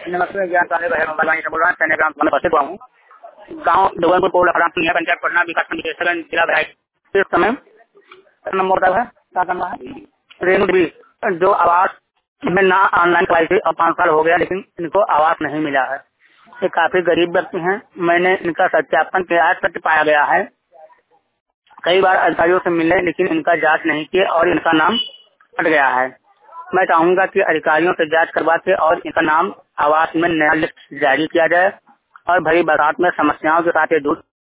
नमस्ते, ज्ञान साले का है मोबाइल वाणी से बोल रहा हूँ। सैन्य ग्राम में उपस्थित हुआ हूँ। गाँव डोगनपुर कोल अखराम पंचायत पटना विकास समिति जिला भराई। इस समय नंबर है क्या करना है रेणु देवी, जो आवास में ना ऑनलाइन करवाई थी और 5 साल हो गया, लेकिन इनको आवास नहीं मिला है। ये काफी गरीब व्यक्ति हैं। मैंने इनका सत्यापन किया है, सत्य पाया गया है। कई बार अधिकारियों से मिले, लेकिन इनका जांच नहीं किए और इनका नाम हट गया है। मैं चाहूंगा कि अधिकारियों से जांच करवा के और इनका नाम आवास में नया लिस्ट जारी किया जाए और भरी बरसात में समस्याओं के साथ ये दूर